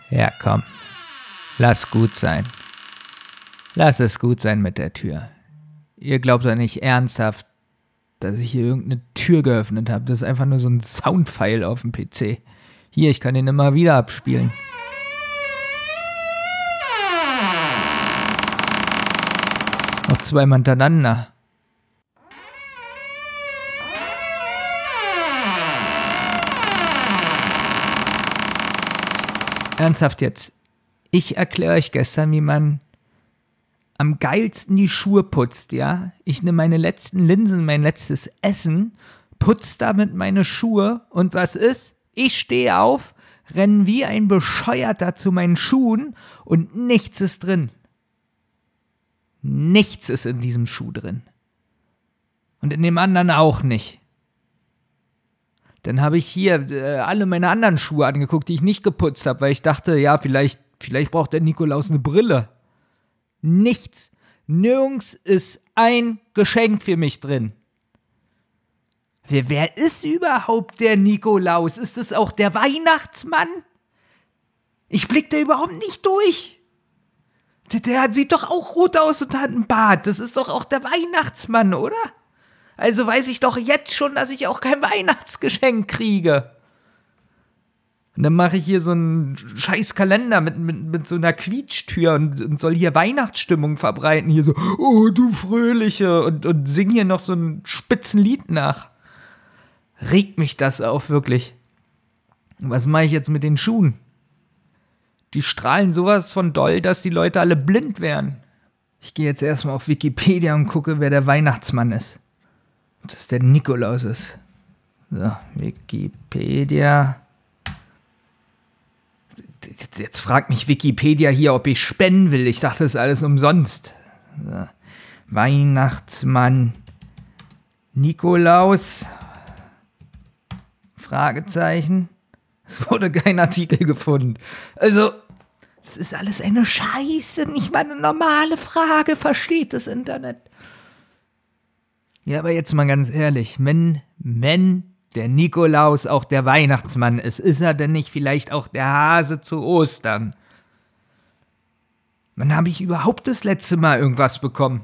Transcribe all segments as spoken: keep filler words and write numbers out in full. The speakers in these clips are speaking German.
Ja, komm. Lass gut sein. Lass es gut sein mit der Tür. Ihr glaubt doch nicht ernsthaft, dass ich hier irgendeine Tür geöffnet habe. Das ist einfach nur so ein Soundfile auf dem P C. Hier, ich kann den immer wieder abspielen. Noch zweimal hintereinander. Ernsthaft jetzt. Ich erkläre euch gestern, wie man am geilsten die Schuhe putzt, ja? Ich nehme meine letzten Linsen, mein letztes Essen, putze damit meine Schuhe und was ist? Ich stehe auf, renne wie ein Bescheuerter zu meinen Schuhen und nichts ist drin. Nichts ist in diesem Schuh drin. Und in dem anderen auch nicht. Dann habe ich hier äh, alle meine anderen Schuhe angeguckt, die ich nicht geputzt habe, weil ich dachte, ja, vielleicht, vielleicht braucht der Nikolaus eine Brille. Nichts. Nirgends ist ein Geschenk für mich drin. Wer, wer ist überhaupt der Nikolaus? Ist es auch der Weihnachtsmann? Ich blick da überhaupt nicht durch. Der, der sieht doch auch rot aus und hat einen Bart. Das ist doch auch der Weihnachtsmann, oder? Also weiß ich doch jetzt schon, dass ich auch kein Weihnachtsgeschenk kriege. Und dann mache ich hier so einen scheiß Kalender mit, mit, mit so einer Quietschtür und, und soll hier Weihnachtsstimmung verbreiten. Hier so, oh du Fröhliche, und, und sing hier noch so ein spitzen Lied nach. Regt mich das auf, wirklich. Was mache ich jetzt mit den Schuhen? Die strahlen sowas von doll, dass die Leute alle blind werden. Ich gehe jetzt erstmal auf Wikipedia und gucke, wer der Weihnachtsmann ist. Dass der Nikolaus ist. So, Wikipedia. Jetzt fragt mich Wikipedia hier, ob ich spenden will. Ich dachte, das ist alles umsonst. So. Weihnachtsmann Nikolaus. Fragezeichen. Es wurde kein Artikel gefunden. Also, es ist alles eine Scheiße. Nicht mal eine normale Frage versteht das Internet. Ja, aber jetzt mal ganz ehrlich. Wenn, wenn der Nikolaus auch der Weihnachtsmann ist, ist er denn nicht vielleicht auch der Hase zu Ostern? Wann habe ich überhaupt das letzte Mal irgendwas bekommen?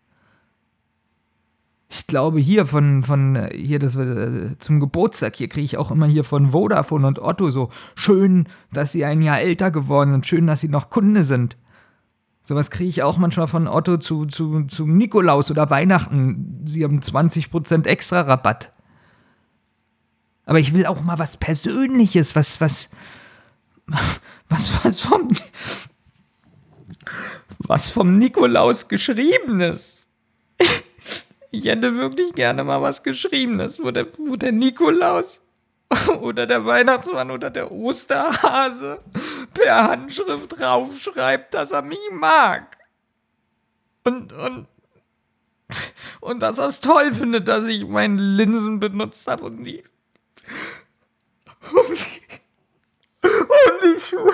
Ich glaube hier von, von hier das äh, zum Geburtstag, hier kriege ich auch immer hier von Vodafone und Otto so, schön, dass sie ein Jahr älter geworden sind, schön, dass sie noch Kunde sind. Sowas kriege ich auch manchmal von Otto zu, zu, zu Nikolaus oder Weihnachten. Sie haben zwanzig Prozent extra Rabatt. Aber ich will auch mal was Persönliches, was, was, was, was vom, was vom Nikolaus Geschriebenes. Ich hätte wirklich gerne mal was Geschriebenes, wo der, wo der Nikolaus oder der Weihnachtsmann oder der Osterhase per Handschrift draufschreibt, dass er mich mag. Und, und, und dass er es toll findet, dass ich meine Linsen benutzt habe und die, um die, um die Schuhe,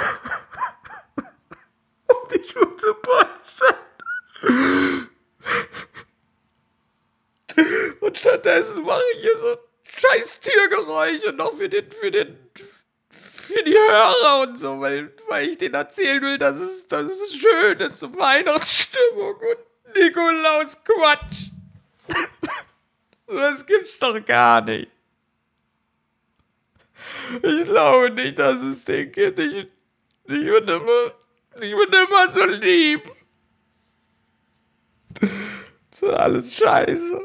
um die Schuhe zu putzen. Und stattdessen mache ich hier so scheiß Türgeräusche noch für den, für den, für die Hörer und so, weil, weil ich denen erzählen will, dass es, dass es schön ist, so Weihnachtsstimmung und Nikolaus Quatsch. Das gibt's doch gar nicht. Ich glaube nicht, dass es den gibt. Ich, ich bin immer, ich bin immer so lieb. Das ist alles scheiße.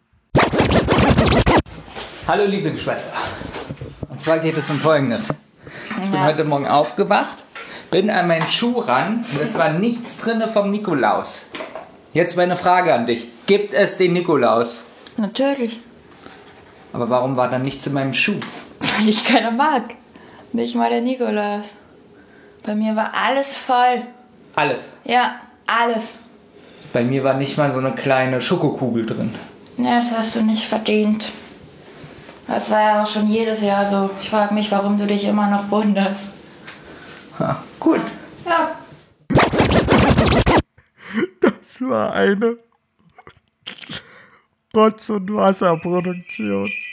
Hallo Lieblingsschwester. Und zwar geht es um Folgendes. Ich bin ja. heute Morgen aufgewacht, bin an meinen Schuh ran und es war nichts drin vom Nikolaus. Jetzt meine Frage an dich. Gibt es den Nikolaus? Natürlich. Aber warum war dann nichts in meinem Schuh? Weil ich keiner mag. Nicht mal der Nikolaus. Bei mir war alles voll. Alles? Ja, alles. Bei mir war nicht mal so eine kleine Schokokugel drin. Ja, das hast du nicht verdient. Das war ja auch schon jedes Jahr so. Ich frage mich, warum du dich immer noch wunderst. Ha, gut. Ja. Das war eine Rotz- und Wasserproduktion.